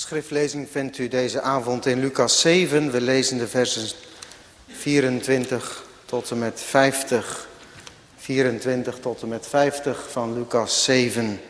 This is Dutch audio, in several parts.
Schriftlezing vindt u deze avond in Lucas 7. We lezen de versen 24 tot en met 50. 24 tot en met 50 van Lucas 7.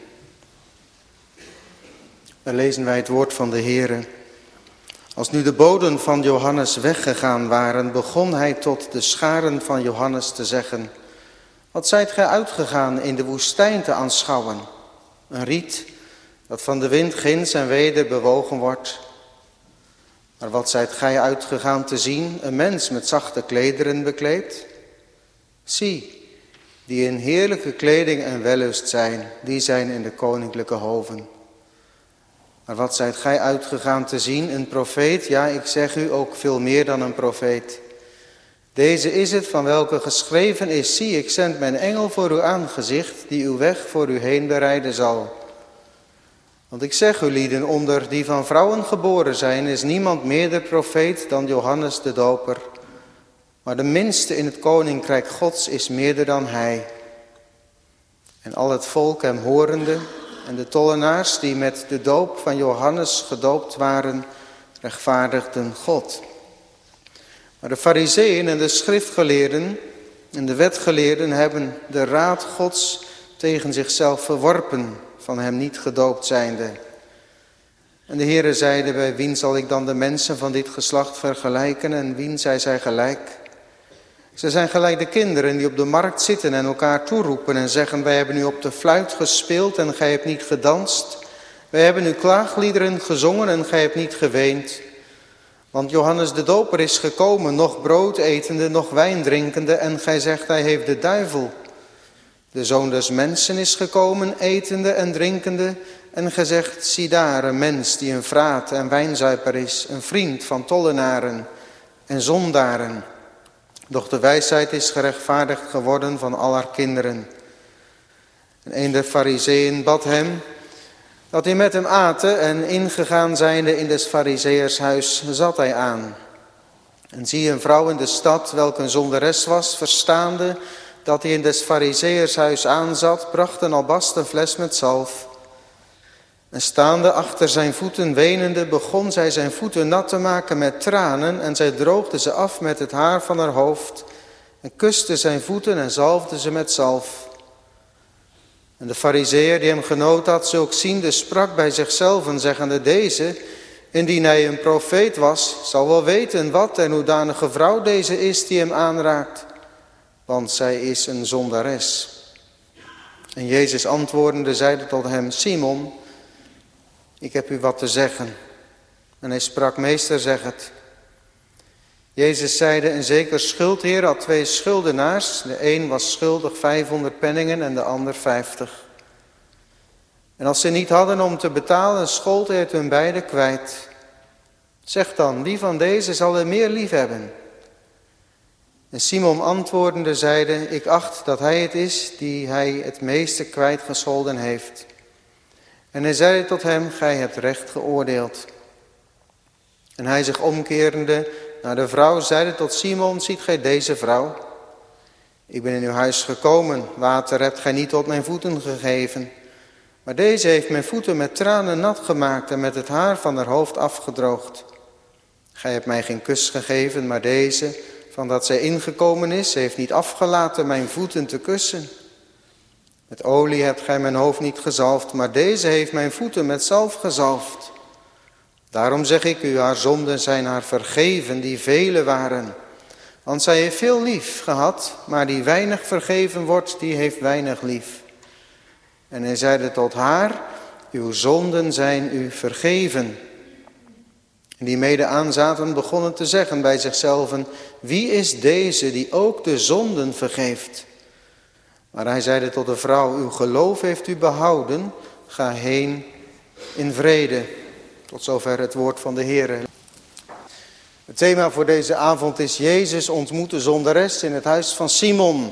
Daar lezen wij het woord van de Heere. Als nu de boden van Johannes weggegaan waren, begon hij tot de scharen van Johannes te zeggen: wat zijt gij uitgegaan in de woestijn te aanschouwen? Een riet dat van de wind ginds en weder bewogen wordt. Maar wat zijt gij uitgegaan te zien? Een mens met zachte klederen bekleed? Zie, die in heerlijke kleding en wellust zijn, die zijn in de koninklijke hoven. Maar wat zijt gij uitgegaan te zien? Een profeet? Ja, ik zeg u, ook veel meer dan een profeet. Deze is het van welke geschreven is: zie, ik zend mijn engel voor uw aangezicht, die uw weg voor u heen bereiden zal. Want ik zeg u, lieden, onder die van vrouwen geboren zijn, is niemand meerder profeet dan Johannes de Doper. Maar de minste in het koninkrijk Gods is meerder dan hij. En al het volk hem horende en de tollenaars die met de doop van Johannes gedoopt waren, rechtvaardigden God. Maar de Farizeeën en de schriftgeleerden en de wetgeleerden hebben de raad Gods tegen zichzelf verworpen, van hem niet gedoopt zijnde. En de Heere zeide: bij wien zal ik dan de mensen van dit geslacht vergelijken? En wien zijn zij gelijk? Ze zijn gelijk de kinderen die op de markt zitten en elkaar toeroepen en zeggen: wij hebben u op de fluit gespeeld en gij hebt niet gedanst. Wij hebben u klaagliederen gezongen en gij hebt niet geweend. Want Johannes de Doper is gekomen, nog brood etende, nog wijn drinkende, en gij zegt: hij heeft de duivel. De Zoon des Mensen is gekomen, etende en drinkende, en gij zegt: zie daar, een mens die een vraat en wijnzuiper is, een vriend van tollenaren en zondaren. Doch de wijsheid is gerechtvaardigd geworden van al haar kinderen. En een der Farizeeën bad hem dat hij met hem aten, en ingegaan zijnde in des Farizeërs huis zat hij aan. En zie, een vrouw in de stad, welke een zonderes was, verstaande dat hij in des Farizeërs huis aanzat, bracht een albasten fles met zalf. En staande achter zijn voeten wenende, begon zij zijn voeten nat te maken met tranen, en zij droogde ze af met het haar van haar hoofd, en kuste zijn voeten en zalfde ze met zalf. En de Farizeeër die hem genood had, zulk ziende, sprak bij zichzelf en zeggende: deze, indien hij een profeet was, zal wel weten wat en hoedanige vrouw deze is die hem aanraakt, want zij is een zondares. En Jezus antwoordende zeide tot hem: Simon, ik heb u wat te zeggen. En hij sprak: meester, zeg het. Jezus zeide: een zeker schuldheer had 2 schuldenaars. De een was schuldig 500 penningen en de ander 50. En als ze niet hadden om te betalen, schold hij het hun beiden kwijt. Zeg dan, wie van deze zal er meer lief hebben? En Simon antwoordende zeide: ik acht dat hij het is die hij het meeste kwijtgescholden heeft. En hij zeide tot hem: gij hebt recht geoordeeld. En hij zich omkerende naar de vrouw zeide tot Simon: ziet gij deze vrouw? Ik ben in uw huis gekomen, water hebt gij niet tot mijn voeten gegeven. Maar deze heeft mijn voeten met tranen nat gemaakt en met het haar van haar hoofd afgedroogd. Gij hebt mij geen kus gegeven, maar deze, van dat zij ingekomen is, heeft niet afgelaten mijn voeten te kussen. Met olie hebt gij mijn hoofd niet gezalfd, maar deze heeft mijn voeten met zalf gezalfd. Daarom zeg ik u, haar zonden zijn haar vergeven, die vele waren. Want zij heeft veel lief gehad, maar die weinig vergeven wordt, die heeft weinig lief. En hij zeide tot haar: uw zonden zijn u vergeven. En die mede aanzaten begonnen te zeggen bij zichzelven: wie is deze die ook de zonden vergeeft? Maar hij zeide tot de vrouw: uw geloof heeft u behouden, ga heen in vrede. Tot zover het woord van de Heer. Het thema voor deze avond is: Jezus ontmoet de zondares in het huis van Simon.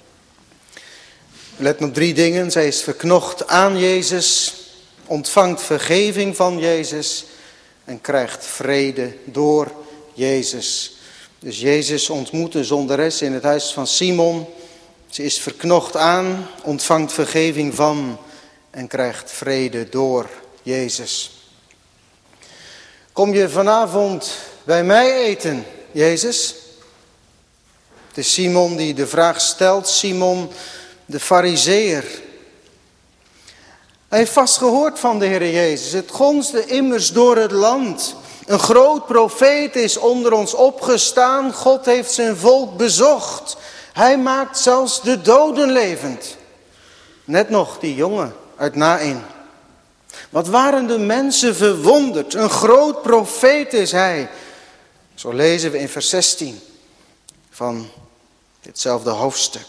Let op 3 dingen. Zij is verknocht aan Jezus, ontvangt vergeving van Jezus en krijgt vrede door Jezus. Dus Jezus ontmoet de zondares in het huis van Simon. Ze is verknocht aan, ontvangt vergeving van en krijgt vrede door Jezus. Kom je vanavond bij mij eten, Jezus? Het is Simon die de vraag stelt, Simon de Farizeeër. Hij heeft vast gehoord van de Heer Jezus. Het gonste immers door het land. Een groot profeet is onder ons opgestaan. God heeft zijn volk bezocht. Hij maakt zelfs de doden levend. Net nog die jongen uit Naïn. Wat waren de mensen verwonderd. Een groot profeet is hij. Zo lezen we in vers 16 van ditzelfde hoofdstuk.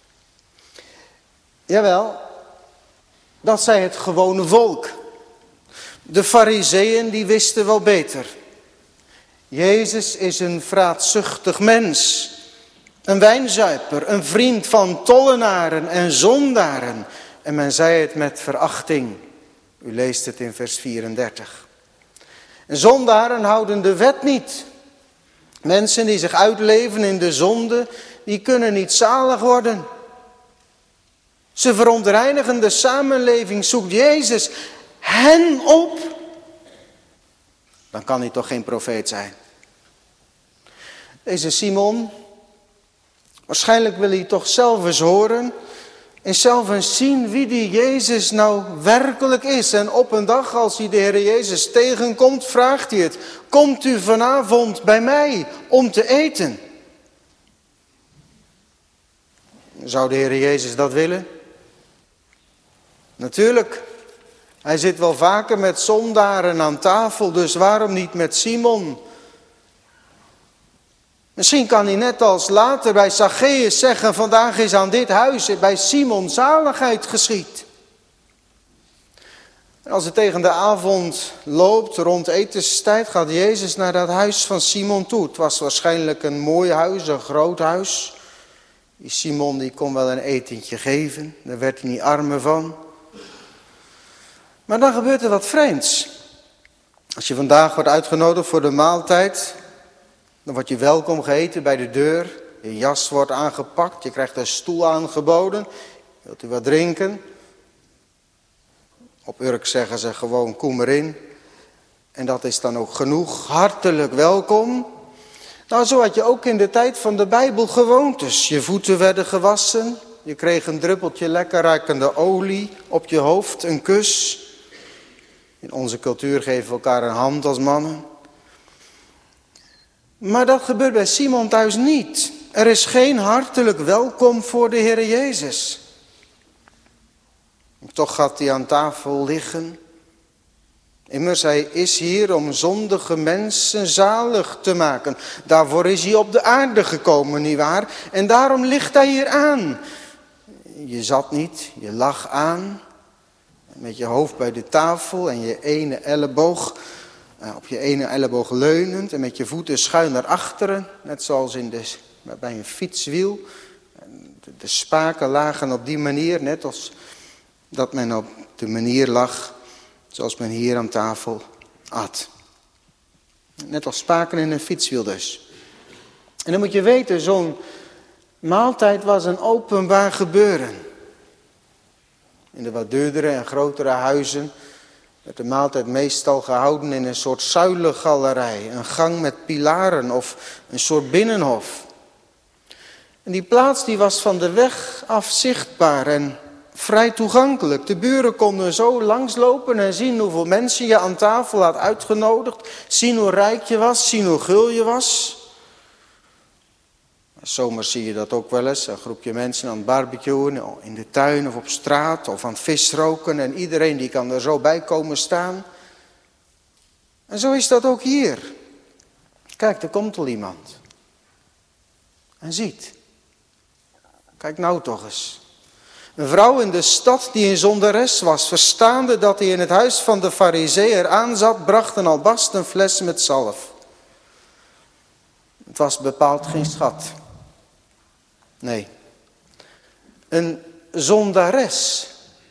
Jawel, dat zei het gewone volk. De Farizeeën die wisten wel beter. Jezus is een vraatzuchtig mens. Een wijnzuiper, een vriend van tollenaren en zondaren. En men zei het met verachting. U leest het in vers 34. En zondaren houden de wet niet. Mensen die zich uitleven in de zonde, die kunnen niet zalig worden. Ze verontreinigen de samenleving, zoekt Jezus hen op. Dan kan hij toch geen profeet zijn. Deze Simon, waarschijnlijk wil hij toch zelf eens horen en zelf eens zien wie die Jezus nou werkelijk is. En op een dag als hij de Heer Jezus tegenkomt, vraagt hij het. Komt u vanavond bij mij om te eten? Zou de Heer Jezus dat willen? Natuurlijk. Hij zit wel vaker met zondaren aan tafel, dus waarom niet met Simon? Misschien kan hij net als later bij Zacchaeus zeggen, vandaag is aan dit huis bij Simon zaligheid geschied. En als het tegen de avond loopt, rond etenstijd, gaat Jezus naar dat huis van Simon toe. Het was waarschijnlijk een mooi huis, een groot huis. Die Simon die kon wel een etentje geven, daar werd hij niet armer van. Maar dan gebeurt er wat vreemds. Als je vandaag wordt uitgenodigd voor de maaltijd, dan word je welkom geheten bij de deur. Je jas wordt aangepakt, je krijgt een stoel aangeboden. Wilt u wat drinken? Op Urk zeggen ze gewoon kom erin. En dat is dan ook genoeg. Hartelijk welkom. Nou, zo had je ook in de tijd van de Bijbel gewoontes. Je voeten werden gewassen. Je kreeg een druppeltje lekker ruikende olie op je hoofd, een kus. In onze cultuur geven we elkaar een hand als mannen. Maar dat gebeurt bij Simon thuis niet. Er is geen hartelijk welkom voor de Heer Jezus. Toch gaat hij aan tafel liggen. Immers, hij is hier om zondige mensen zalig te maken. Daarvoor is hij op de aarde gekomen, nietwaar? En daarom ligt hij hier aan. Je zat niet, je lag aan. Met je hoofd bij de tafel en je ene elleboog, op je ene elleboog leunend. En met je voeten schuin naar achteren. Net zoals bij een fietswiel. De spaken lagen op die manier, net als dat men op de manier lag zoals men hier aan tafel at. Net als spaken in een fietswiel dus. En dan moet je weten, zo'n maaltijd was een openbaar gebeuren. In de wat duurdere en grotere huizen werd de maaltijd meestal gehouden in een soort zuilengalerij. Een gang met pilaren of een soort binnenhof. En die plaats die was van de weg af zichtbaar en vrij toegankelijk. De buren konden zo langslopen en zien hoeveel mensen je aan tafel had uitgenodigd. Zien hoe rijk je was, zien hoe gul je was. Zomers zie je dat ook wel eens. Een groepje mensen aan het barbecuen in de tuin of op straat of aan het visroken. En iedereen die kan er zo bij komen staan. En zo is dat ook hier. Kijk, er komt al iemand. En ziet. Kijk nou toch eens. Een vrouw in de stad die een zondares was, verstaande dat hij in het huis van de Farizeeër aanzat, bracht een albasten fles met zalf. Het was bepaald geen schat. Nee, een zondares.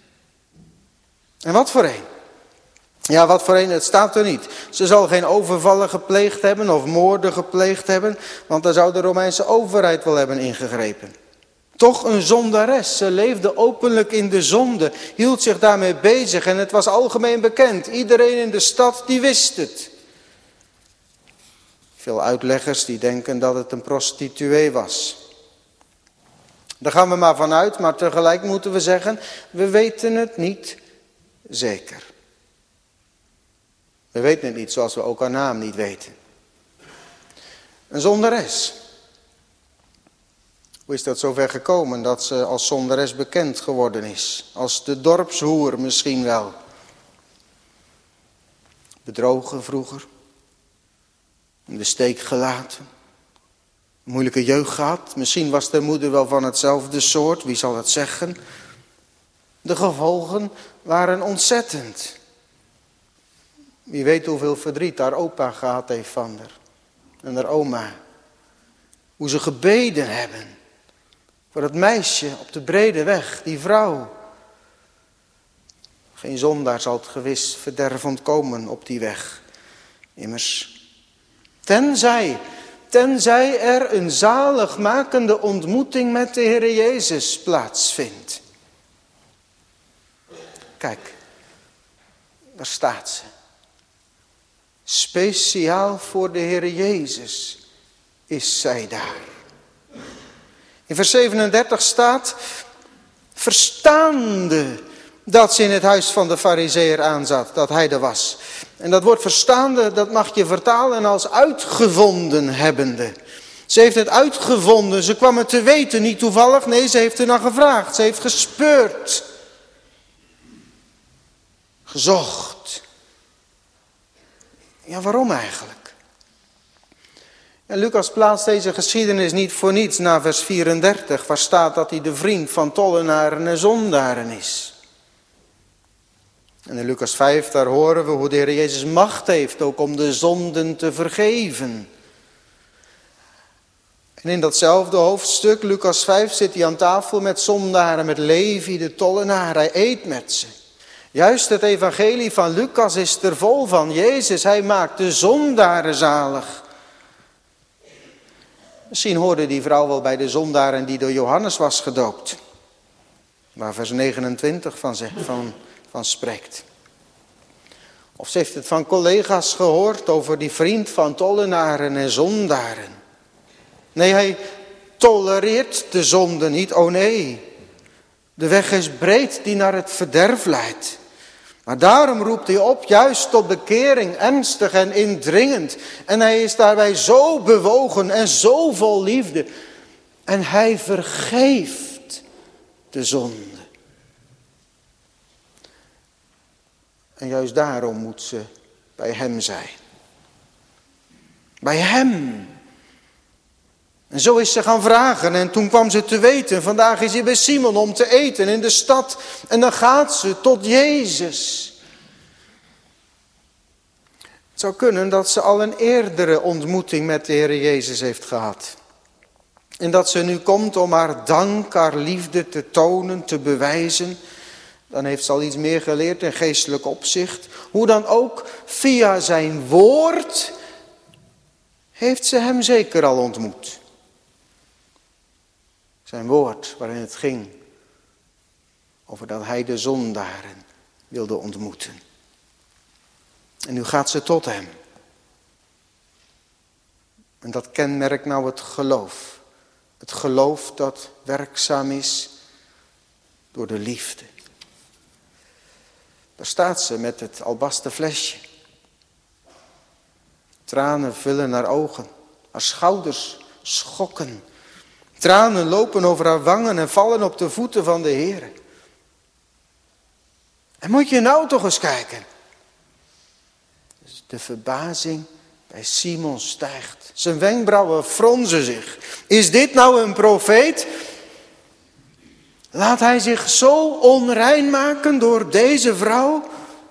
En wat voor een? Ja, wat voor een, het staat er niet. Ze zal geen overvallen gepleegd hebben of moorden gepleegd hebben, want daar zou de Romeinse overheid wel hebben ingegrepen. Toch een zondares. Ze leefde openlijk in de zonde, hield zich daarmee bezig en het was algemeen bekend. Iedereen in de stad die wist het. Veel uitleggers die denken dat het een prostituee was. Daar gaan we maar vanuit, maar tegelijk moeten we zeggen, we weten het niet zeker. We weten het niet, zoals we ook haar naam niet weten. Een zondares. Hoe is dat zover gekomen dat ze als zondares bekend geworden is? Als de dorpshoer misschien wel. Bedrogen vroeger. In de steek gelaten. Moeilijke jeugd gehad. Misschien was de moeder wel van hetzelfde soort. Wie zal het zeggen? De gevolgen waren ontzettend. Wie weet hoeveel verdriet haar opa gehad heeft van haar. En haar oma. Hoe ze gebeden hebben. Voor dat meisje op de brede weg. Die vrouw. Geen zondaar zal het gewis verderf ontkomen op die weg. Immers. Tenzij er een zaligmakende ontmoeting met de Heer Jezus plaatsvindt. Kijk, daar staat ze. Speciaal voor de Heer Jezus is zij daar. In vers 37 staat, verstaande dat ze in het huis van de Farizeeër aanzat, dat hij er was. En dat woord verstaande, dat mag je vertalen als uitgevonden hebbende. Ze heeft het uitgevonden, ze kwam het te weten, niet toevallig. Nee, ze heeft er naar gevraagd, ze heeft gespeurd. Gezocht. Ja, waarom eigenlijk? En Lucas plaatst deze geschiedenis niet voor niets na vers 34, waar staat dat hij de vriend van tollenaren en zondaren is. En in Lucas 5, daar horen we hoe de Heer Jezus macht heeft ook om de zonden te vergeven. En in datzelfde hoofdstuk, Lucas 5, zit hij aan tafel met zondaren, met Levi de tollenaar. Hij eet met ze. Juist het evangelie van Lucas is er vol van. Jezus, hij maakt de zondaren zalig. Misschien hoorde die vrouw wel bij de zondaren die door Johannes was gedoopt. Waar vers 29 van spreekt. Of ze heeft het van collega's gehoord over die vriend van tollenaren en zondaren. Nee, hij tolereert de zonde niet. Oh nee, de weg is breed die naar het verderf leidt. Maar daarom roept hij op, juist tot bekering, ernstig en indringend. En hij is daarbij zo bewogen en zo vol liefde. En hij vergeeft de zonde. En juist daarom moet ze bij hem zijn. Bij hem. En zo is ze gaan vragen en toen kwam ze te weten, vandaag is hij bij Simon om te eten in de stad. En dan gaat ze tot Jezus. Het zou kunnen dat ze al een eerdere ontmoeting met de Heer Jezus heeft gehad. En dat ze nu komt om haar dank, haar liefde te tonen, te bewijzen. Dan heeft ze al iets meer geleerd in geestelijk opzicht. Hoe dan ook, via zijn woord heeft ze hem zeker al ontmoet. Zijn woord waarin het ging over dat hij de zondaren wilde ontmoeten. En nu gaat ze tot hem. En dat kenmerkt nou het geloof. Het geloof dat werkzaam is door de liefde. Daar staat ze met het albasten flesje. Tranen vullen haar ogen. Haar schouders schokken. Tranen lopen over haar wangen en vallen op de voeten van de Heer. En moet je nou toch eens kijken. Dus de verbazing bij Simon stijgt. Zijn wenkbrauwen fronsen zich. Is dit nou een profeet? Laat hij zich zo onrein maken door deze vrouw?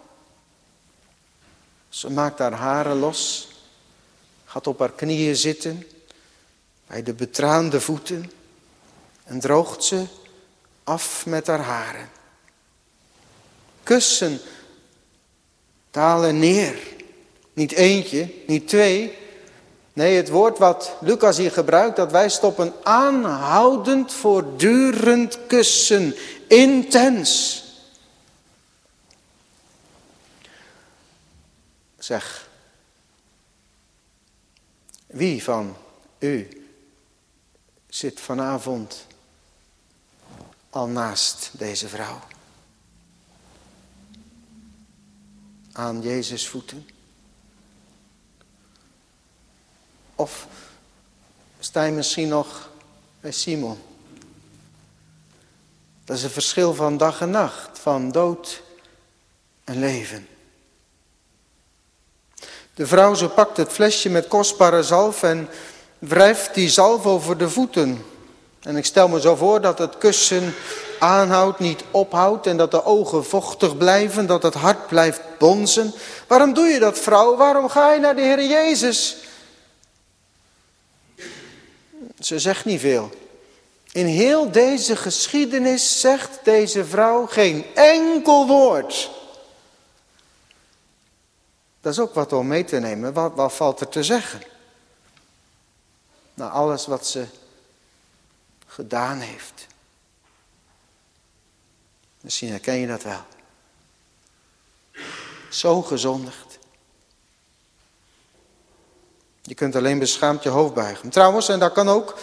Ze maakt haar haren los. Gaat op haar knieën zitten. Bij de betraande voeten. En droogt ze af met haar haren. Kussen dalen neer. Niet eentje, niet twee. Nee, het woord wat Lucas hier gebruikt, dat wijst op een aanhoudend, voortdurend kussen. Intens. Zeg, Wie van u zit vanavond al naast deze vrouw? Aan Jezus' voeten? Of sta je misschien nog bij Simon? Dat is een verschil van dag en nacht, van dood en leven. De vrouw, ze pakt het flesje met kostbare zalf en wrijft die zalf over de voeten. En ik stel me zo voor dat het kussen aanhoudt, niet ophoudt en dat de ogen vochtig blijven, dat het hart blijft bonzen. Waarom doe je dat, vrouw? Waarom ga je naar de Heer Jezus? Ze zegt niet veel. In heel deze geschiedenis zegt deze vrouw geen enkel woord. Dat is ook wat om mee te nemen. Wat valt er te zeggen? Na alles wat ze gedaan heeft. Misschien herken je dat wel. Zo gezondigd. Je kunt alleen beschaamd je hoofd buigen. Trouwens, en dat kan ook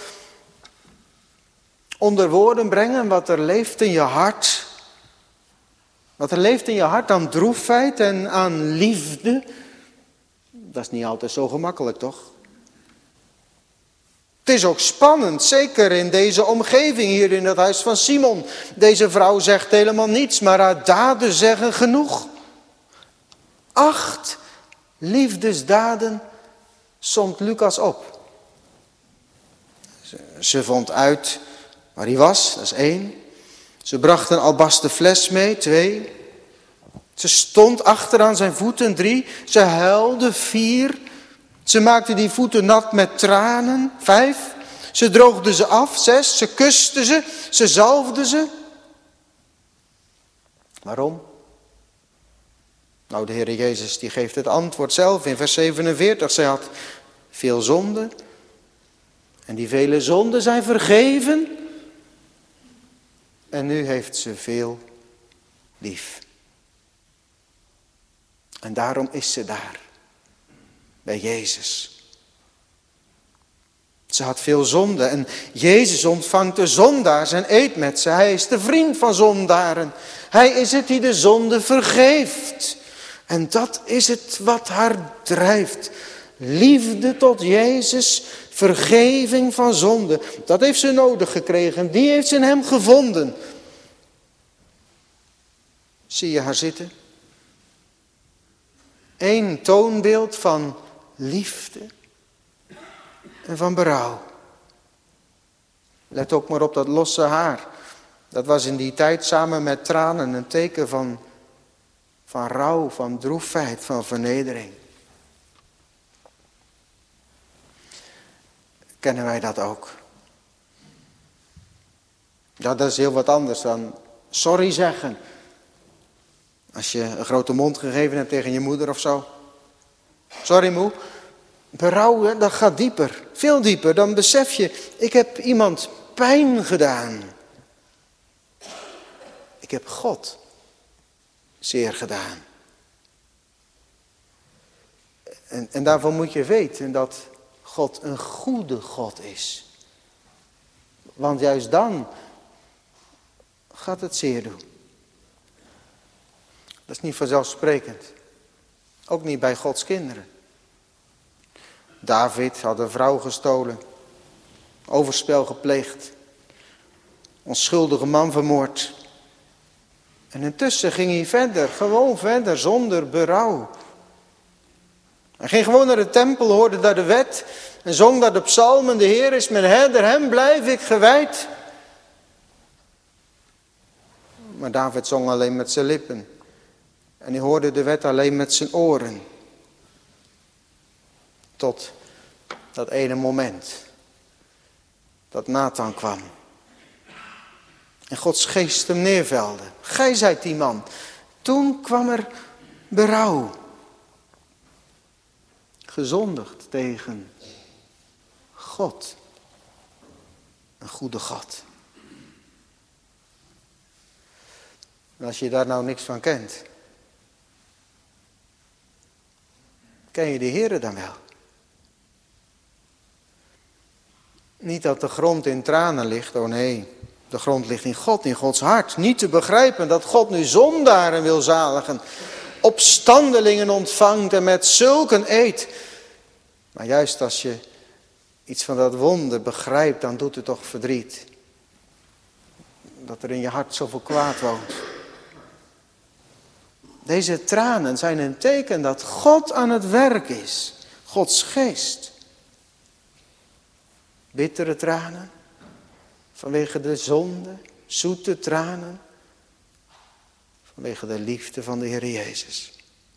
onder woorden brengen wat er leeft in je hart. Wat er leeft in je hart aan droefheid en aan liefde. Dat is niet altijd zo gemakkelijk, toch? Het is ook spannend, zeker in deze omgeving hier in het huis van Simon. Deze vrouw zegt helemaal niets, maar haar daden zeggen genoeg. 8 liefdesdaden somt Lucas op. Ze vond uit waar hij was, dat is 1. Ze bracht een albasten fles mee, 2. Ze stond achter aan zijn voeten, 3. Ze huilde, 4. Ze maakte die voeten nat met tranen, 5. Ze droogde ze af, 6. Ze kuste ze, ze zalfde ze. Waarom? Nou, de Heer Jezus die geeft het antwoord zelf in vers 47. Zij had veel zonde. En die vele zonden zijn vergeven. En nu heeft ze veel lief. En daarom is ze daar. Bij Jezus. Ze had veel zonde. En Jezus ontvangt de zondaars en eet met ze. Hij is de vriend van zondaren. Hij is het die de zonde vergeeft. En dat is het wat haar drijft. Liefde tot Jezus, vergeving van zonde. Dat heeft ze nodig gekregen. Die heeft ze in hem gevonden. Zie je haar zitten? 1 toonbeeld van liefde en van berouw. Let ook maar op dat losse haar. Dat was in die tijd samen met tranen een teken van rouw, van droefheid, van vernedering. Kennen wij dat ook? Ja, dat is heel wat anders dan sorry zeggen. Als je een grote mond gegeven hebt tegen je moeder of zo. Sorry moe. Berouw, dat gaat dieper. Veel dieper. Dan besef je, ik heb iemand pijn gedaan. Ik heb God zeer gedaan. En daarvan moet je weten dat God een goede God is. Want juist dan gaat het zeer doen. Dat is niet vanzelfsprekend. Ook niet bij Gods kinderen. David had een vrouw gestolen. Overspel gepleegd. Onschuldige man vermoord. En intussen ging hij verder. Gewoon verder zonder berouw. Hij ging gewoon naar de tempel, hoorde daar de wet. En zong daar de psalmen. De Heer is mijn herder, hem blijf ik gewijd. Maar David zong alleen met zijn lippen. En hij hoorde de wet alleen met zijn oren. Tot dat ene moment. Dat Nathan kwam. En Gods geest hem neervelde. Gij zijt die man. Toen kwam er berouw. Gezondigd tegen God. Een goede God. En als je daar nou niks van kent. Ken je de Heere dan wel? Niet dat de grond in tranen ligt, oh nee. De grond ligt in God, in Gods hart. Niet te begrijpen dat God nu zondaren wil zaligen. Opstandelingen ontvangt en met zulken eed. Maar juist als je iets van dat wonder begrijpt, dan doet het toch verdriet. Dat er in je hart zoveel kwaad woont. Deze tranen zijn een teken dat God aan het werk is. Gods geest. Bittere tranen. Vanwege de zonde. Zoete tranen. Vanwege de liefde van de Heer Jezus.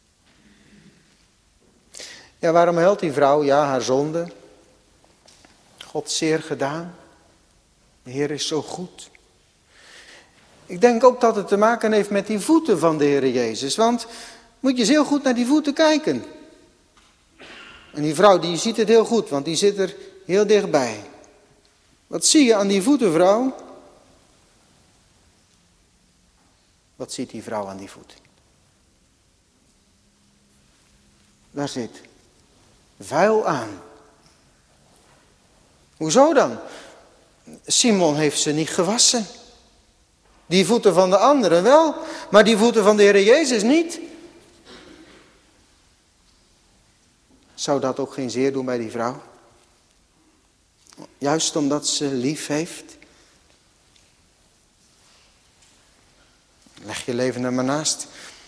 Ja, waarom huilt die vrouw? Ja, haar zonde. God zeer gedaan. De Heer is zo goed. Ik denk ook dat het te maken heeft met die voeten van de Heer Jezus. Want moet je eens heel goed naar die voeten kijken. En die vrouw die ziet het heel goed, want die zit er heel dichtbij. Wat zie je aan die voeten, vrouw? Wat ziet die vrouw aan die voeten? Daar zit vuil aan. Hoezo dan? Simon heeft ze niet gewassen. Die voeten van de anderen wel, maar die voeten van de Heer Jezus niet. Zou dat ook geen zeer doen bij die vrouw? Juist omdat ze lief heeft. Leg je leven er maar naast.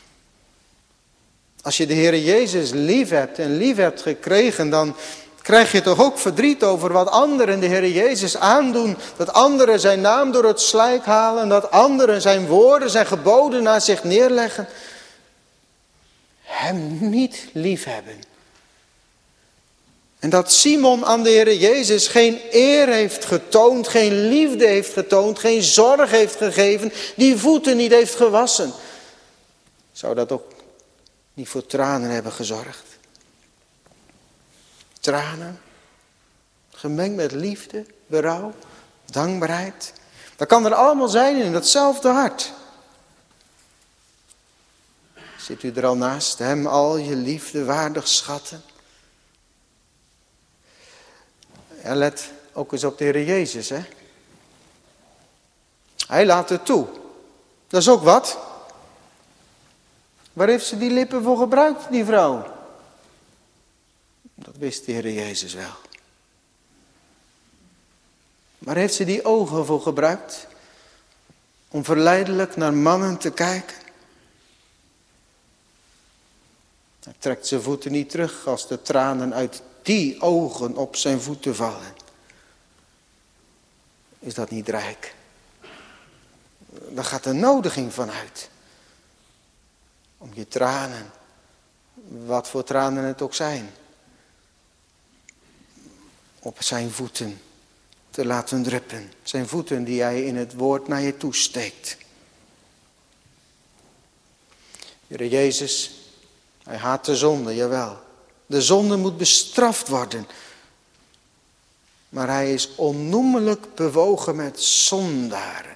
Als je de Heer Jezus lief hebt en lief hebt gekregen, dan krijg je toch ook verdriet over wat anderen de Heer Jezus aandoen. Dat anderen zijn naam door het slijk halen. Dat anderen zijn woorden, zijn geboden naar zich neerleggen. Hem niet lief hebben. En dat Simon aan de Heer Jezus geen eer heeft getoond, geen liefde heeft getoond, geen zorg heeft gegeven, die voeten niet heeft gewassen. Zou dat ook niet voor tranen hebben gezorgd? Tranen, gemengd met liefde, berouw, dankbaarheid. Dat kan er allemaal zijn in datzelfde hart. Zit u er al naast, hem al je liefde waardig schatten? En let ook eens op de Heer Jezus, hè. Hij laat het toe. Dat is ook wat. Waar heeft ze die lippen voor gebruikt, die vrouw? Dat wist de Heer Jezus wel. Waar heeft ze die ogen voor gebruikt? Om verleidelijk naar mannen te kijken? Hij trekt zijn voeten niet terug als de tranen uit die ogen op zijn voeten vallen. Is dat niet rijk? Daar gaat een nodiging van uit. Om je tranen, wat voor tranen het ook zijn, op zijn voeten te laten druppen. Zijn voeten die hij in het woord naar je toesteekt. Heer Jezus, hij haat de zonde, jawel. De zonde moet bestraft worden. Maar hij is onnoemelijk bewogen met zondaren.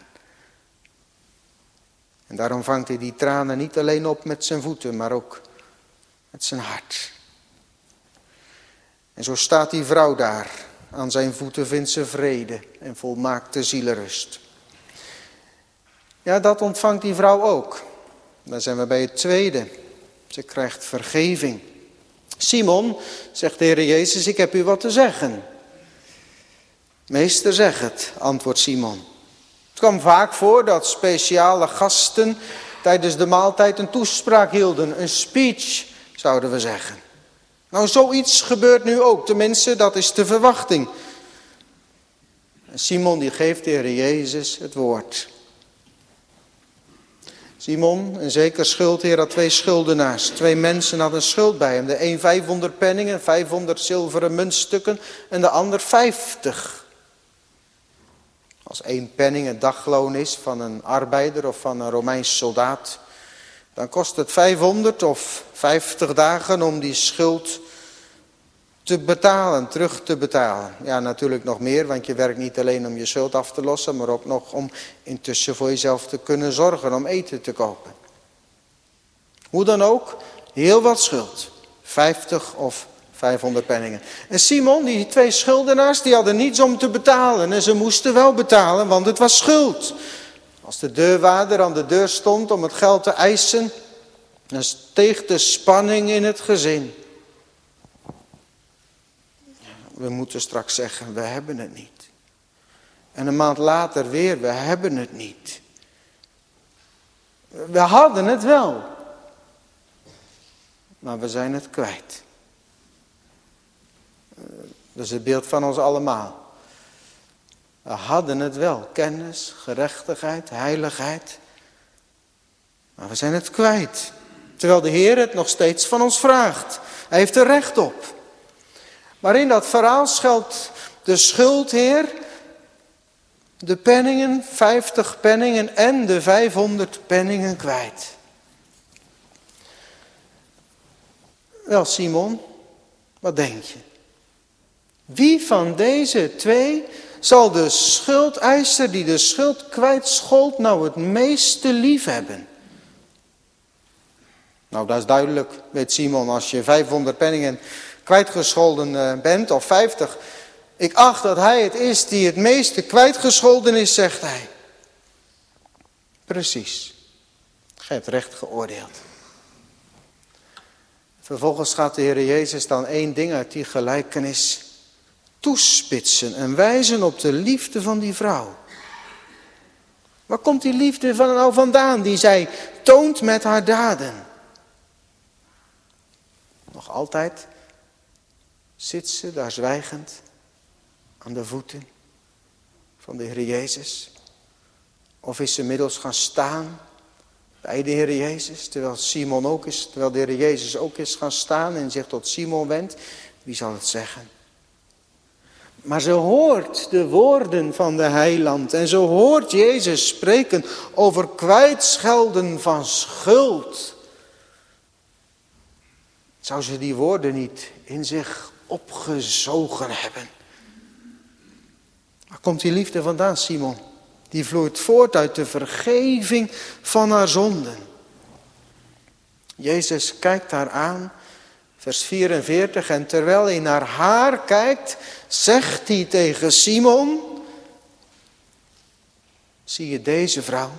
En daarom vangt hij die tranen niet alleen op met zijn voeten, maar ook met zijn hart. En zo staat die vrouw daar. Aan zijn voeten vindt ze vrede en volmaakte zielerust. Ja, dat ontvangt die vrouw ook. Dan zijn we bij het tweede. Ze krijgt vergeving. Simon, zegt de Heer Jezus, ik heb u wat te zeggen. Meester, zeg het, antwoordt Simon. Het kwam vaak voor dat speciale gasten tijdens de maaltijd een toespraak hielden. Een speech, zouden we zeggen. Nou, zoiets gebeurt nu ook. Tenminste, dat is de verwachting. En Simon die geeft de Heer Jezus het woord. Simon, een zeker schuldheer, had 2 schuldenaars. 2 mensen hadden schuld bij hem. De een 500 penningen, 500 zilveren muntstukken en de ander 50. Als 1 penning het dagloon is van een arbeider of van een Romeins soldaat, dan kost het 500 of 50 dagen om die schuld te betalen, terug te betalen. Ja, natuurlijk nog meer, want je werkt niet alleen om je schuld af te lossen, maar ook nog om intussen voor jezelf te kunnen zorgen, om eten te kopen. Hoe dan ook, heel wat schuld. 50 of 500 penningen. En Simon, die 2 schuldenaars, die hadden niets om te betalen. En ze moesten wel betalen, want het was schuld. Als de deurwaarder aan de deur stond om het geld te eisen, dan steeg de spanning in het gezin. We moeten straks zeggen, we hebben het niet. En een maand later weer, we hebben het niet. We hadden het wel. Maar we zijn het kwijt. Dat is het beeld van ons allemaal. We hadden het wel. Kennis, gerechtigheid, heiligheid. Maar we zijn het kwijt. Terwijl de Heer het nog steeds van ons vraagt. Hij heeft er recht op. Maar in dat verhaal schuilt de schuldheer de penningen, 50 penningen en de 500 penningen kwijt. Wel Simon, wat denk je? Wie van deze 2 zal de schuldeiser die de schuld kwijtschold nou het meeste lief hebben? Nou, dat is duidelijk, weet Simon, als je 500 penningen kwijtgescholden bent, of 50. Ik acht dat hij het is die het meeste kwijtgescholden is, zegt hij. Precies. Gij hebt recht geoordeeld. Vervolgens gaat de Heer Jezus dan 1 ding uit die gelijkenis toespitsen en wijzen op de liefde van die vrouw. Waar komt die liefde van nou vandaan die zij toont met haar daden? Nog altijd zit ze daar zwijgend aan de voeten van de Heer Jezus? Of is ze inmiddels gaan staan bij de Heer Jezus, terwijl de Heer Jezus ook is gaan staan en zich tot Simon wendt? Wie zal het zeggen? Maar ze hoort de woorden van de heiland en ze hoort Jezus spreken over kwijtschelden van schuld. Zou ze die woorden niet in zich opgezogen hebben? Waar komt die liefde vandaan, Simon? Die vloeit voort uit de vergeving van haar zonden. Jezus kijkt haar aan, vers 44, en terwijl hij naar haar kijkt, zegt hij tegen Simon: zie je deze vrouw?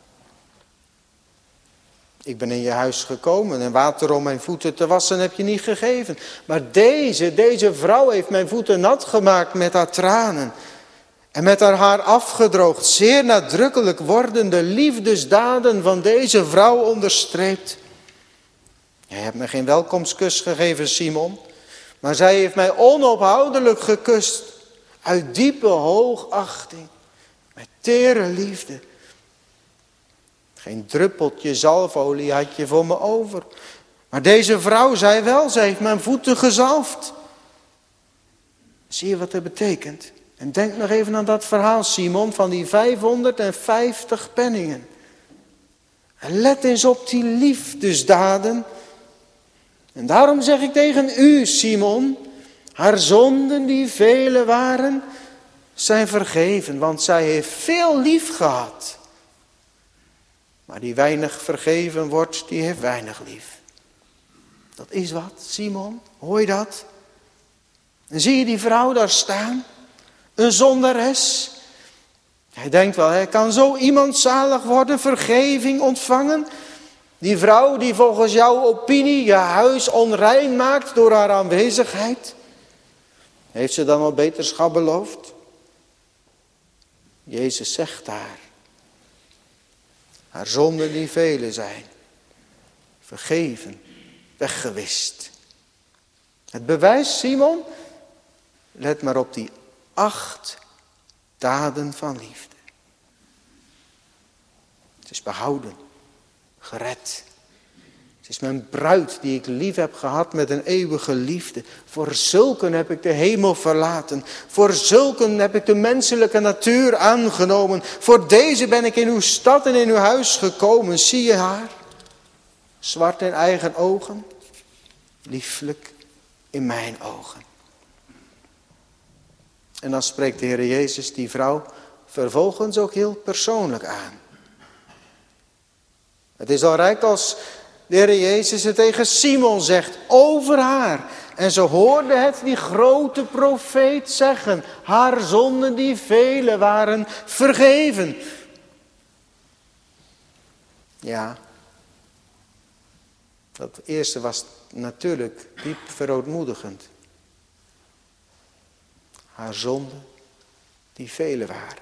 Ik ben in je huis gekomen en water om mijn voeten te wassen heb je niet gegeven. Maar deze vrouw heeft mijn voeten nat gemaakt met haar tranen. En met haar haar afgedroogd, zeer nadrukkelijk worden de liefdesdaden van deze vrouw onderstreept. Jij hebt me geen welkomstkus gegeven, Simon, maar zij heeft mij onophoudelijk gekust, uit diepe hoogachting, met tere liefde. Geen druppeltje zalfolie had je voor me over. Maar deze vrouw zei wel, zij heeft mijn voeten gezalfd. Zie je wat dat betekent? En denk nog even aan dat verhaal, Simon, van die 550 penningen. En let eens op die liefdesdaden. En daarom zeg ik tegen u, Simon, haar zonden die vele waren, zijn vergeven. Want zij heeft veel lief gehad. Maar die weinig vergeven wordt, die heeft weinig lief. Dat is wat, Simon, hoor je dat? En zie je die vrouw daar staan? Een zondares. Hij denkt wel, kan zo iemand zalig worden, vergeving ontvangen? Die vrouw die volgens jouw opinie je huis onrein maakt door haar aanwezigheid. Heeft ze dan al beterschap beloofd? Jezus zegt haar zonden die vele zijn, vergeven, weggewist. Het bewijs, Simon, let maar op die 8 daden van liefde. Het is behouden, gered. Het is mijn bruid die ik lief heb gehad met een eeuwige liefde. Voor zulken heb ik de hemel verlaten. Voor zulken heb ik de menselijke natuur aangenomen. Voor deze ben ik in uw stad en in uw huis gekomen. Zie je haar? Zwart in eigen ogen, lieflijk in mijn ogen. En dan spreekt de Heer Jezus die vrouw vervolgens ook heel persoonlijk aan. Het is al rijk als de Heer Jezus het tegen Simon zegt over haar. En ze hoorde het die grote profeet zeggen. Haar zonden die vele waren vergeven. Ja, dat eerste was natuurlijk diep verootmoedigend. Haar zonden die vele waren.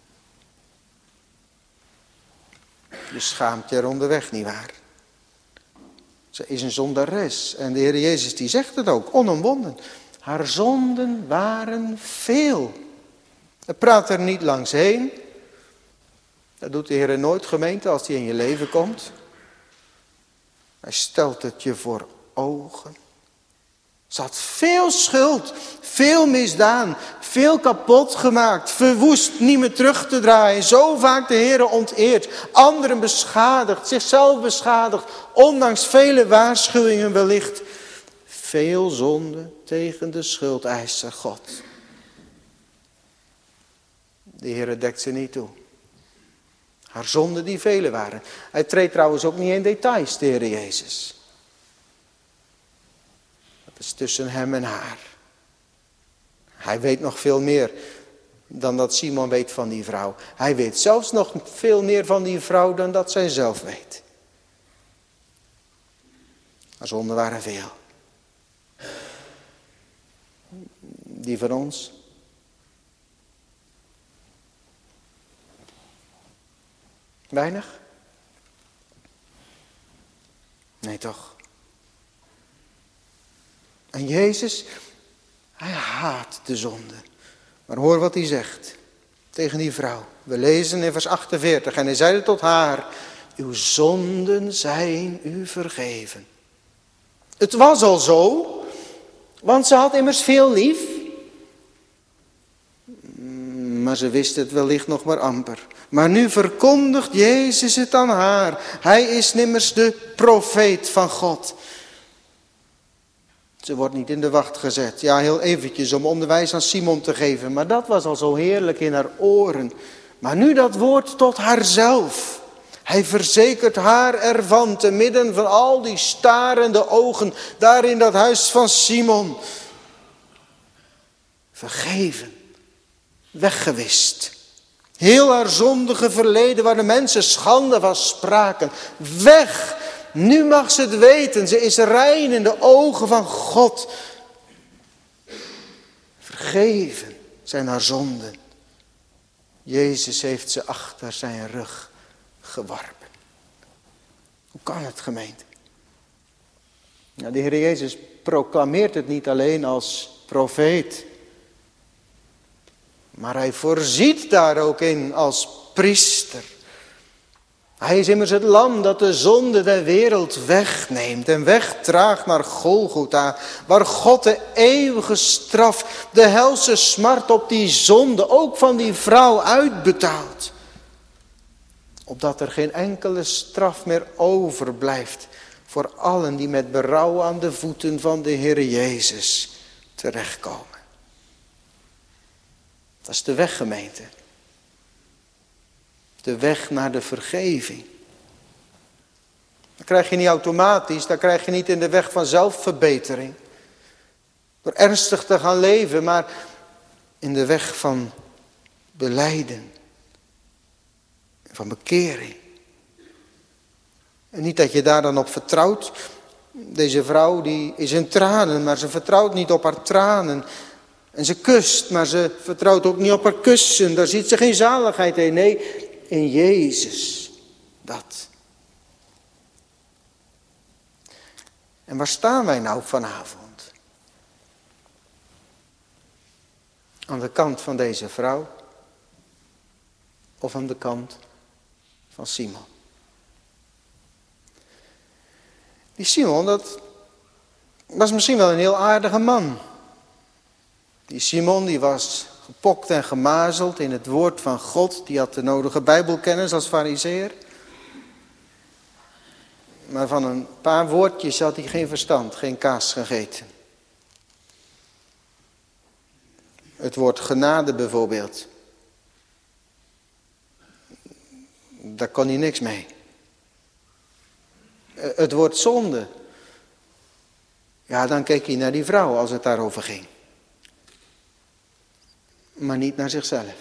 Je schaamt je er onderweg niet waar. Ze is een zondares. En de Heer Jezus die zegt het ook, onomwonden. Haar zonden waren veel. Hij praat er niet langs heen. Dat doet de Heer nooit, gemeente, als hij in je leven komt. Hij stelt het je voor ogen. Ze had veel schuld, veel misdaan, veel kapot gemaakt, verwoest, niet meer terug te draaien. Zo vaak de Heer onteerd, anderen beschadigd, zichzelf beschadigd, ondanks vele waarschuwingen wellicht. Veel zonde tegen de schuldeiser God. De Heer dekt ze niet toe. Haar zonden die vele waren. Hij treedt trouwens ook niet in details, de Heer Jezus. Dat is tussen hem en haar. Hij weet nog veel meer dan dat Simon weet van die vrouw. Hij weet zelfs nog veel meer van die vrouw dan dat zij zelf weet. Haar zonden waren veel. Die van ons? Weinig? Nee toch? En Jezus, hij haat de zonde. Maar hoor wat hij zegt tegen die vrouw. We lezen in vers 48. En hij zeide tot haar, uw zonden zijn u vergeven. Het was al zo, want ze had immers veel lief. Maar ze wist het wellicht nog maar amper. Maar nu verkondigt Jezus het aan haar. Hij is nimmers de profeet van God. Ze wordt niet in de wacht gezet. Ja, heel eventjes om onderwijs aan Simon te geven. Maar dat was al zo heerlijk in haar oren. Maar nu dat woord tot haarzelf. Hij verzekert haar ervan te midden van al die starende ogen. Daar in dat huis van Simon. Vergeven. Weggewist. Heel haar zondige verleden waar de mensen schande van spraken. Weg. Nu mag ze het weten. Ze is rein in de ogen van God. Vergeven zijn haar zonden. Jezus heeft ze achter zijn rug geworpen. Hoe kan het, gemeente? Nou, de Heer Jezus proclameert het niet alleen als profeet. Maar hij voorziet daar ook in als priester. Hij is immers het lam dat de zonde der wereld wegneemt en wegdraagt naar Golgotha. Waar God de eeuwige straf, de helse smart op die zonde, ook van die vrouw uitbetaalt. Opdat er geen enkele straf meer overblijft voor allen die met berouw aan de voeten van de Heer Jezus terechtkomen. Dat is de weg, gemeente. De weg naar de vergeving. Dat krijg je niet automatisch, dat krijg je niet in de weg van zelfverbetering. Door ernstig te gaan leven, maar in de weg van belijden. Van bekering. En niet dat je daar dan op vertrouwt. Deze vrouw die is in tranen, maar ze vertrouwt niet op haar tranen. En ze kust, maar ze vertrouwt ook niet op haar kussen. Daar ziet ze geen zaligheid in. Nee, in Jezus. Dat. En waar staan wij nou vanavond? Aan de kant van deze vrouw? Of aan de kant van Simon? Die Simon, dat was misschien wel een heel aardige man. Die Simon, die was gepokt en gemazeld in het woord van God. Die had de nodige bijbelkennis als farizeer. Maar van een paar woordjes had hij geen verstand, geen kaas gegeten. Het woord genade bijvoorbeeld. Daar kon hij niks mee. Het woord zonde. Ja, dan keek hij naar die vrouw als het daarover ging. Maar niet naar zichzelf.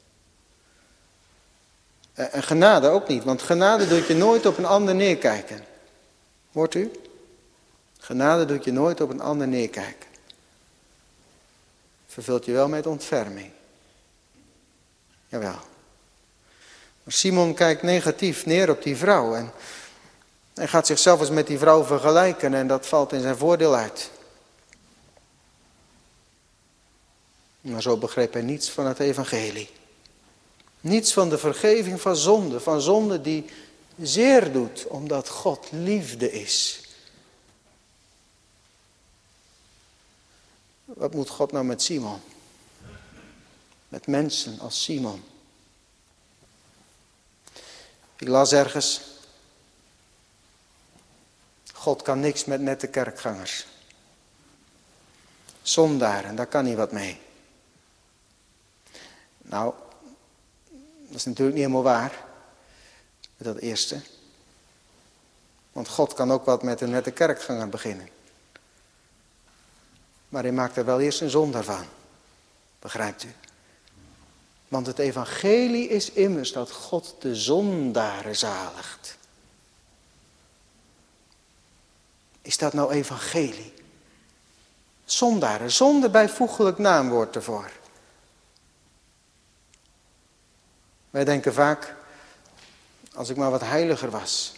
En genade ook niet, want genade doet je nooit op een ander neerkijken. Hoort u? Genade doet je nooit op een ander neerkijken. Vervult je wel met ontferming. Jawel. Maar Simon kijkt negatief neer op die vrouw. En hij gaat zichzelf eens met die vrouw vergelijken. En dat valt in zijn voordeel uit. Maar zo begreep hij niets van het evangelie. Niets van de vergeving van zonde die zeer doet. Omdat God liefde is. Wat moet God nou met Simon? Met mensen als Simon. Ik las ergens. God kan niks met nette kerkgangers. Zondaren, daar kan hij wat mee. Nou, dat is natuurlijk niet helemaal waar. Met dat eerste. Want God kan ook wat met een nette kerkganger beginnen. Maar hij maakt er wel eerst een zondaar van. Begrijpt u? Want het evangelie is immers dat God de zondaren zaligt. Is dat nou evangelie? Zondaren, zonder bijvoeglijk naamwoord ervoor. Wij denken vaak, als ik maar wat heiliger was.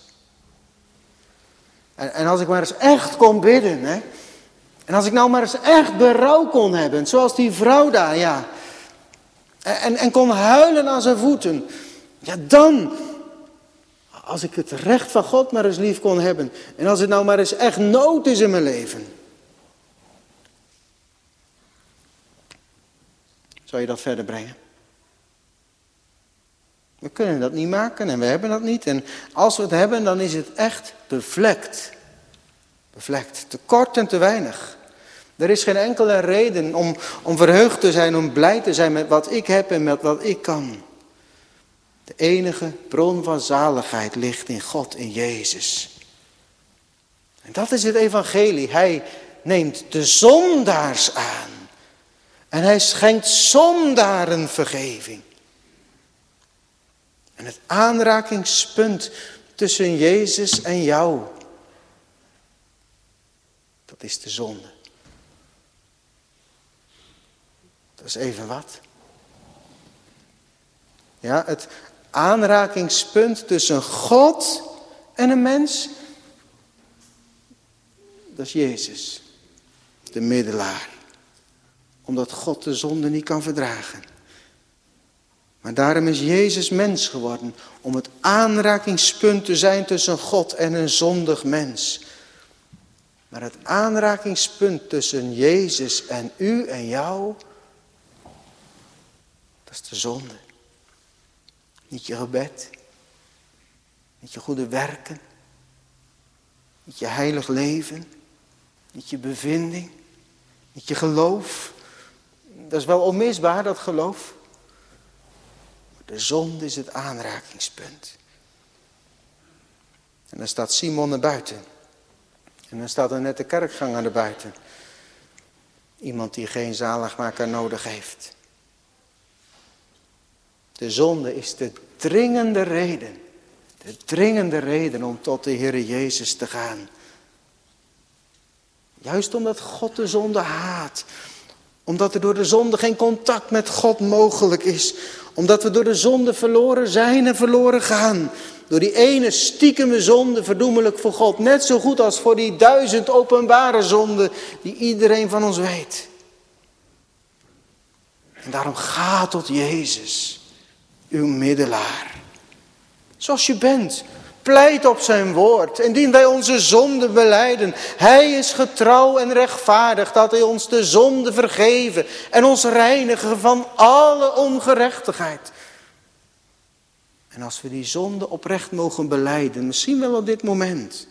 En als ik maar eens echt kon bidden, hè. En als ik nou maar eens echt berouw kon hebben, zoals die vrouw daar, ja. En kon huilen aan zijn voeten. Ja, dan, als ik het recht van God maar eens lief kon hebben. En als het nou maar eens echt nood is in mijn leven. Zou je dat verder brengen? We kunnen dat niet maken en we hebben dat niet. En als we het hebben, dan is het echt bevlekt. Bevlekt, te kort en te weinig. Er is geen enkele reden om verheugd te zijn, om blij te zijn met wat ik heb en met wat ik kan. De enige bron van zaligheid ligt in God, in Jezus. En dat is het evangelie. Hij neemt de zondaars aan. En hij schenkt zondaren vergeving. En het aanrakingspunt tussen Jezus en jou, dat is de zonde. Dat is even wat. Ja, het aanrakingspunt tussen God en een mens, dat is Jezus, de middelaar. Omdat God de zonde niet kan verdragen. Maar daarom is Jezus mens geworden. Om het aanrakingspunt te zijn tussen God en een zondig mens. Maar het aanrakingspunt tussen Jezus en u en jou, dat is de zonde. Niet je gebed. Niet je goede werken. Niet je heilig leven. Niet je bevinding. Niet je geloof. Dat is wel onmisbaar, dat geloof. De zonde is het aanrakingspunt. En dan staat Simon naar buiten. En dan staat er net de kerkganger naar buiten. Iemand die geen zaligmaker nodig heeft. De zonde is de dringende reden. De dringende reden om tot de Heere Jezus te gaan. Juist omdat God de zonde haat. Omdat er door de zonde geen contact met God mogelijk is. Omdat we door de zonde verloren zijn en verloren gaan. Door die ene stiekeme zonde verdoemelijk voor God. Net zo goed als voor die 1000 openbare zonden die iedereen van ons weet. En daarom ga tot Jezus, uw middelaar. Zoals je bent. Pleit op zijn woord. Indien wij onze zonden belijden. Hij is getrouw en rechtvaardig dat hij ons de zonde vergeven. En ons reinigen van alle ongerechtigheid. En als we die zonde oprecht mogen belijden. Misschien wel op dit moment.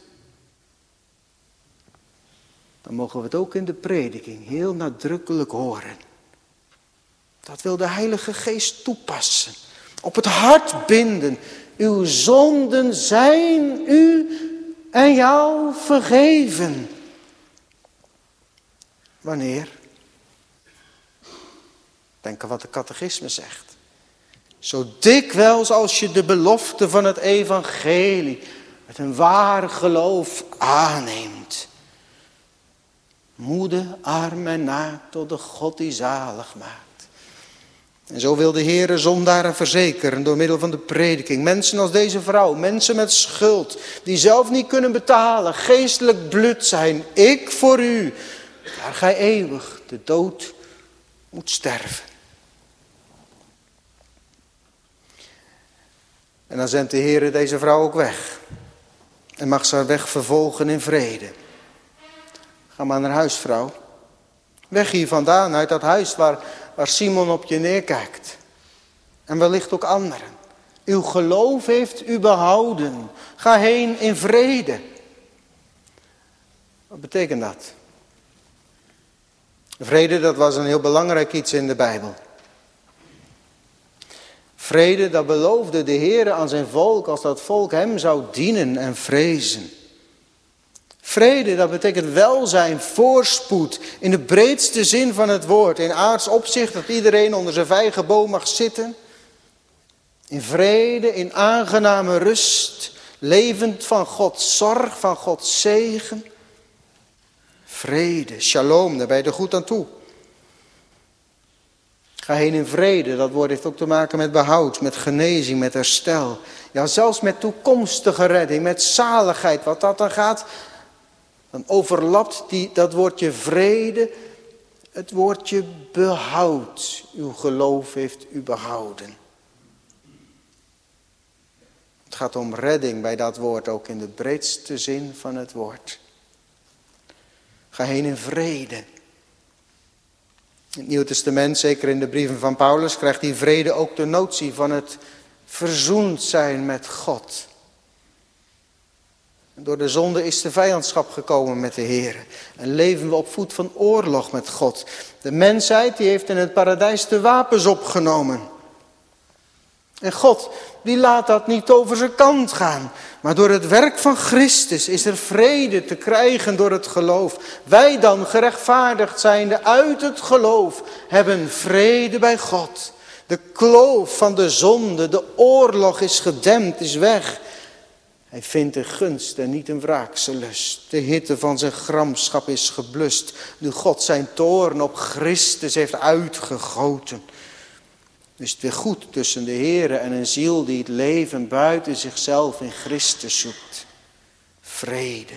Dan mogen we het ook in de prediking heel nadrukkelijk horen. Dat wil de Heilige Geest toepassen. Op het hart binden. Uw zonden zijn u en jou vergeven. Wanneer? Denk aan wat de catechisme zegt. Zo dikwijls als je de belofte van het evangelie met een waar geloof aanneemt. Moede, arm en naakt tot de God die zalig maakt. En zo wil de Heere zondaren verzekeren door middel van de prediking. Mensen als deze vrouw, mensen met schuld, die zelf niet kunnen betalen, geestelijk blut zijn. Ik voor u, daar gij eeuwig de dood moet sterven. En dan zendt de Heere deze vrouw ook weg. En mag ze haar weg vervolgen in vrede. Ga maar naar huis, vrouw. Weg hier vandaan, uit dat huis waar Simon op je neerkijkt. En wellicht ook anderen. Uw geloof heeft u behouden. Ga heen in vrede. Wat betekent dat? Vrede, dat was een heel belangrijk iets in de Bijbel. Vrede, dat beloofde de Heer aan zijn volk als dat volk hem zou dienen en vrezen. Vrede, dat betekent welzijn, voorspoed, in de breedste zin van het woord. In aards opzicht dat iedereen onder zijn vijgenboom mag zitten. In vrede, in aangename rust, levend van Gods zorg, van Gods zegen. Vrede, shalom, daar ben je er goed aan toe. Ga heen in vrede, dat woord heeft ook te maken met behoud, met genezing, met herstel. Ja, zelfs met toekomstige redding, met zaligheid. Wat dat dan gaat, dan overlapt dat woordje vrede het woordje behoud. Uw geloof heeft u behouden. Het gaat om redding bij dat woord, ook in de breedste zin van het woord. Ga heen in vrede. In het Nieuw Testament, zeker in de brieven van Paulus, krijgt die vrede ook de notie van het verzoend zijn met God. Door de zonde is de vijandschap gekomen met de Heer. En leven we op voet van oorlog met God. De mensheid die heeft in het paradijs de wapens opgenomen. En God die laat dat niet over zijn kant gaan. Maar door het werk van Christus is er vrede te krijgen door het geloof. Wij dan, gerechtvaardigd zijnde uit het geloof, hebben vrede bij God. De kloof van de zonde, de oorlog is gedempt, is weg. Hij vindt een gunst en niet een wraakselust. De hitte van zijn gramschap is geblust. Nu God zijn toorn op Christus heeft uitgegoten. Dus het weer goed tussen de Heere en een ziel die het leven buiten zichzelf in Christus zoekt. Vrede.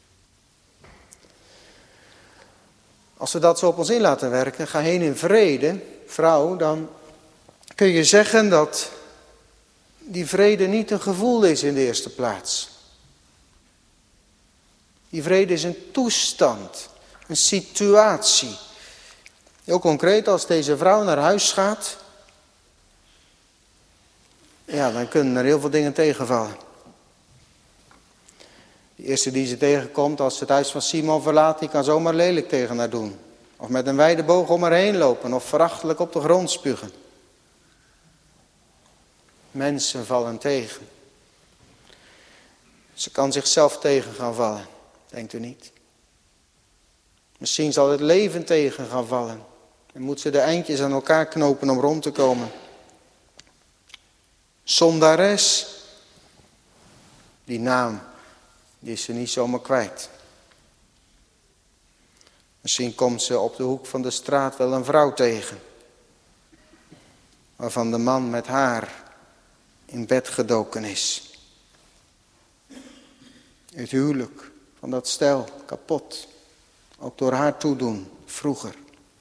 Als we dat zo op ons in laten werken, ga heen in vrede, vrouw, dan kun je zeggen dat die vrede niet een gevoel is in de eerste plaats. Die vrede is een toestand, een situatie. Heel concreet, als deze vrouw naar huis gaat, ja, dan kunnen er heel veel dingen tegenvallen. De eerste die ze tegenkomt als ze het huis van Simon verlaat, die kan zomaar lelijk tegen haar doen. Of met een wijde boog om haar heen lopen, of verachtelijk op de grond spugen. Mensen vallen tegen. Ze kan zichzelf tegen gaan vallen, denkt u niet? Misschien zal het leven tegen gaan vallen. En moet ze de eindjes aan elkaar knopen om rond te komen. Zondares, die naam, die is ze niet zomaar kwijt. Misschien komt ze op de hoek van de straat wel een vrouw tegen. Waarvan de man met haar in bed gedoken is. Het huwelijk van dat stel kapot. Ook door haar toedoen, vroeger.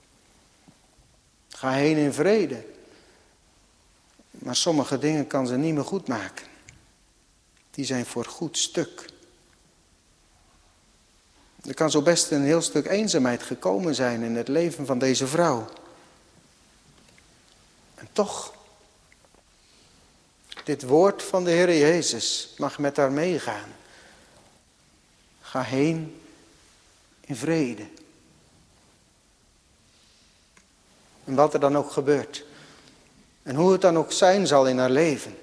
Ga heen in vrede. Maar sommige dingen kan ze niet meer goed maken. Die zijn voor goed stuk. Er kan zo best een heel stuk eenzaamheid gekomen zijn in het leven van deze vrouw. En toch, dit woord van de Heer Jezus mag met haar meegaan. Ga heen in vrede. En wat er dan ook gebeurt. En hoe het dan ook zijn zal in haar leven.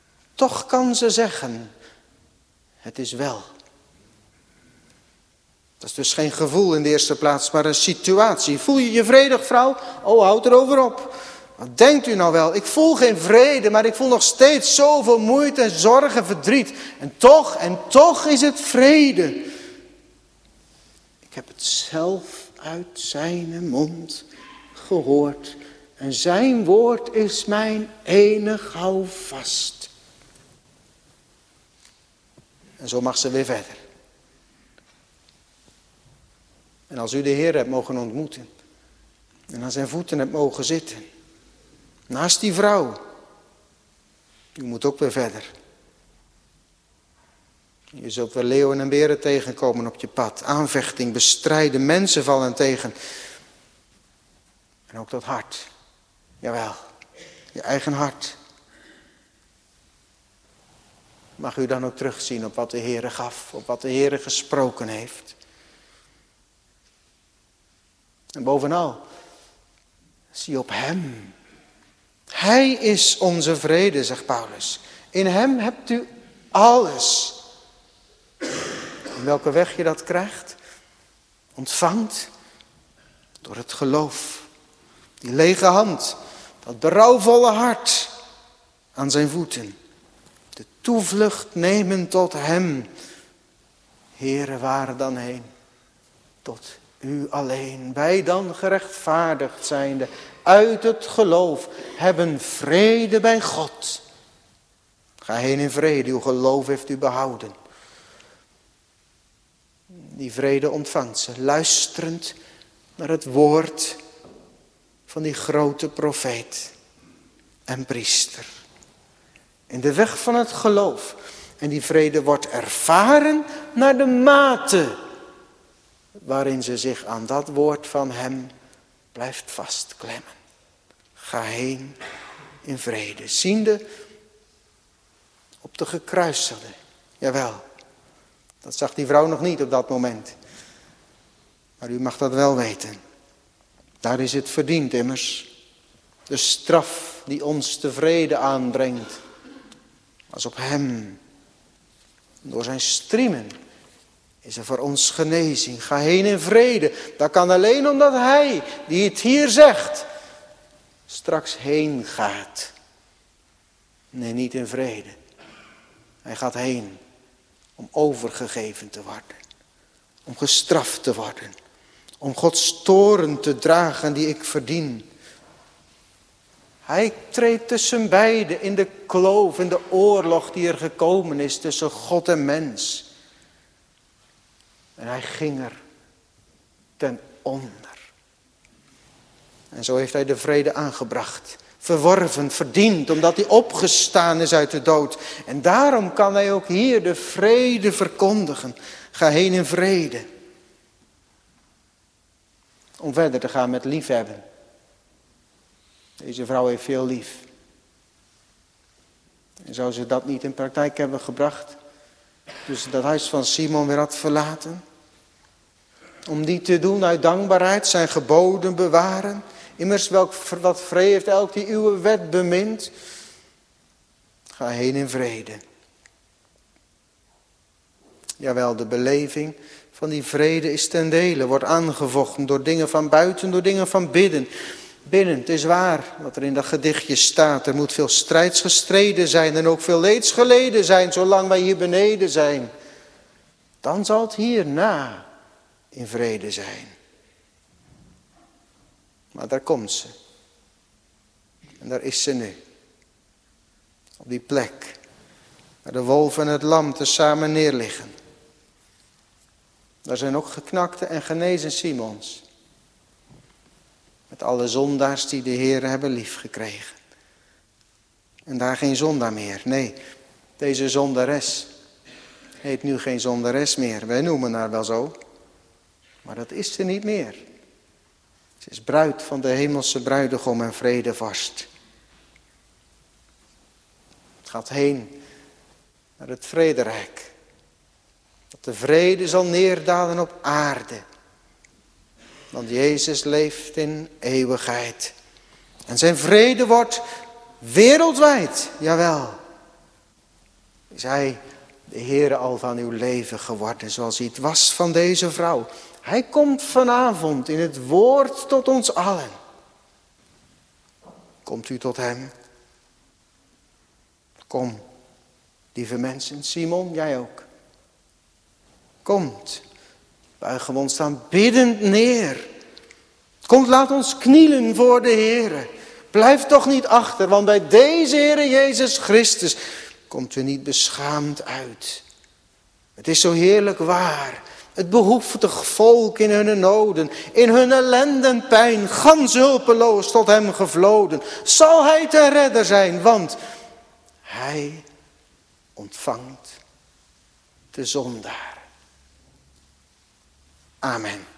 Toch kan ze zeggen, het is wel. Dat is dus geen gevoel in de eerste plaats, maar een situatie. Voel je je vredig, vrouw? Oh, houd erover op. Wat denkt u nou wel? Ik voel geen vrede, maar ik voel nog steeds zoveel moeite en zorg en verdriet. En toch is het vrede. Ik heb het zelf uit zijn mond gehoord. En zijn woord is mijn enig houvast. En zo mag ze weer verder. En als u de Heer hebt mogen ontmoeten. En aan zijn voeten hebt mogen zitten. Naast die vrouw. U moet ook weer verder. Je zult weer leeuwen en beren tegenkomen op je pad. Aanvechting, bestrijden, mensen vallen tegen. En ook dat hart. Jawel, je eigen hart. Mag u dan ook terugzien op wat de Heere gaf. Op wat de Heere gesproken heeft. En bovenal, zie op hem. Hij is onze vrede, zegt Paulus. In hem hebt u alles. In welke weg je dat krijgt? Ontvangt door het geloof. Die lege hand, dat berouwvolle hart aan zijn voeten. De toevlucht nemen tot hem. Heere, waar dan heen? Tot u alleen. Wij dan gerechtvaardigd zijnde uit het geloof hebben vrede bij God. Ga heen in vrede, uw geloof heeft u behouden. Die vrede ontvangt ze, luisterend naar het woord van die grote profeet en priester. In de weg van het geloof. En die vrede wordt ervaren naar de mate waarin ze zich aan dat woord van hem blijft vastklemmen. Ga heen in vrede. Ziende op de gekruisigde. Jawel, dat zag die vrouw nog niet op dat moment. Maar u mag dat wel weten. Daar is het verdiend immers. De straf die ons de vrede aanbrengt. Was op hem. Door zijn striemen is er voor ons genezing. Ga heen in vrede. Dat kan alleen omdat hij, die het hier zegt, straks heen gaat. Nee, niet in vrede. Hij gaat heen om overgegeven te worden. Om gestraft te worden. Om Gods toorn te dragen die ik verdien. Hij treedt tussen beiden in de kloof, in de oorlog die er gekomen is tussen God en mens. En hij ging er ten onder. En zo heeft hij de vrede aangebracht. Verworven, verdiend, omdat hij opgestaan is uit de dood. En daarom kan hij ook hier de vrede verkondigen. Ga heen in vrede. Om verder te gaan met liefhebben. Deze vrouw heeft veel lief. En zou ze dat niet in praktijk hebben gebracht? Dus ze dat huis van Simon weer had verlaten? Om die te doen uit dankbaarheid, zijn geboden bewaren. Immers wat vrede heeft elk die uw wet bemint. Ga heen in vrede. Jawel, de beleving van die vrede is ten dele. Wordt aangevochten door dingen van buiten, door dingen van binnen. Het is waar wat er in dat gedichtje staat. Er moet veel strijds gestreden zijn en ook veel leeds geleden zijn, zolang wij hier beneden zijn. Dan zal het hierna in vrede zijn. Maar daar komt ze. En daar is ze nu. Op die plek. Waar de wolf en het lam tezamen neerliggen. Daar zijn ook geknakte en genezen Simons. Met alle zondaars die de Heer hebben liefgekregen. En daar geen zondaar meer. Nee, deze zondares heet nu geen zondares meer. Wij noemen haar wel zo. Maar dat is ze niet meer. Ze is bruid van de hemelse bruidegom en vredevorst. Het gaat heen naar het vrederijk. Dat de vrede zal neerdalen op aarde. Want Jezus leeft in eeuwigheid. En zijn vrede wordt wereldwijd. Jawel. Is hij de Heere al van uw leven geworden, zoals hij het was van deze vrouw. Hij komt vanavond in het woord tot ons allen. Komt u tot hem? Kom, lieve mensen. Simon, jij ook. Komt, buigen we ons staan biddend neer. Komt, laat ons knielen voor de Heere. Blijf toch niet achter, want bij deze Heere Jezus Christus komt u niet beschaamd uit. Het is zo heerlijk waar. Het behoeftig volk in hun noden, in hun ellende en pijn, gans hulpeloos tot hem gevloden. Zal hij te redder zijn, want hij ontvangt de zondaar. Amen.